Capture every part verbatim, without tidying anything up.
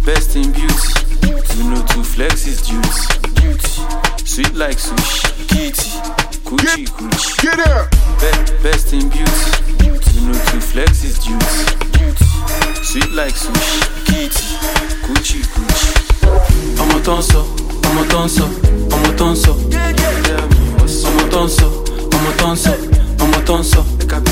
best in beauty. You know to flex is duty. Beauty, sweet like sushi. Kitty, coochie coochie. Get up. Be- best in beauty. You know to flex is duty. Beauty, sweet like sushi. Kitty, coochie coochie. I'm a dancer, I'm a dancer, I'm a dancer. I'm a dancer, I'm a dancer, I'm a dancer.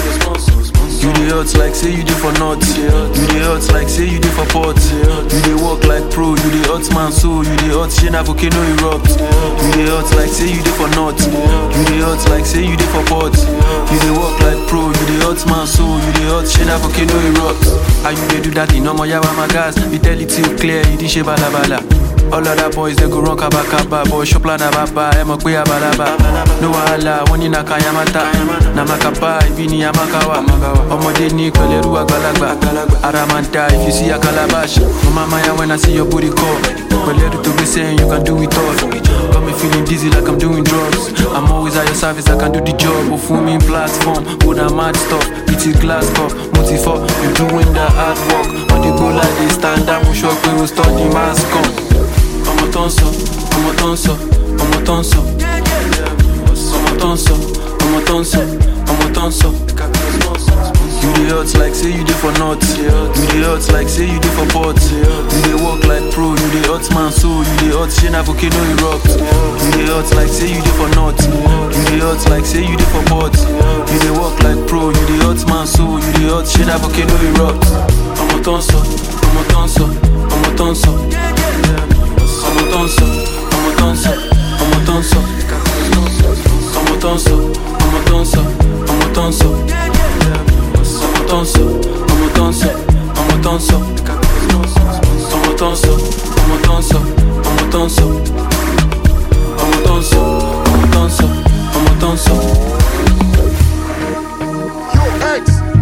You dey hot like say you dey for nuts. You dey hot like say you dey for pots. You dey walk like pro, you dey hot man so. You dey hot shey na volcano erupt. You dey hot like say you dey for nuts. You dey hot like say you dey for pots. You dey walk like pro, you dey hot man so. You dey hot shey na volcano erupt. How you dey do that in omo yawa my gas? We tell it till clear, you dey shey balabala. All other boys they go run kaba kaba. Boy shop la na baba, emo kwe abalaba. No wahala, woni na kayamata. Na makapa, ibini ya makawa. Omode ni kweleru agbalagba. Aramanta, if you see a calabash. Mama ya when I see your booty call. Kweleru to be saying you can do it all. Got me feeling dizzy like I'm doing drugs. I'm always at your service, I can do the job. Ufumi platform, with a mad stuff. It's a glass cup, multi-four. You doing the hard work. On the go like this, stand up, we shock, we will start the mask on. I'm a dancer, I'm a dancer, I'm a dancer. I'm a dancer, I'm a dancer, I'm a dancer. You dey hot like say you dey for nuts. You dey hot like say you dey for pots. You dey walk like pro, you dey hot man so. You dey hot shey na volcano erupt. You dey hot like say you dey for nuts. You dey hot like say you dey for pots. You dey walk like pro, you dey hot man so. You dey hot shey na volcano erupt. I'm a dancer, I'm a dancer, I'm a dancer. I'm a dancer, I'm a dancer, I'm a dancer. I'm a dancer, I'm a dancer, I'm a dancer. I'm a dancer, I'm a dancer, I'm a dancer. I'm a dancer, I'm a dancer, I'm a dancer. I'm a dancer, I'm a dancer, I'm a dancer. Yo, X.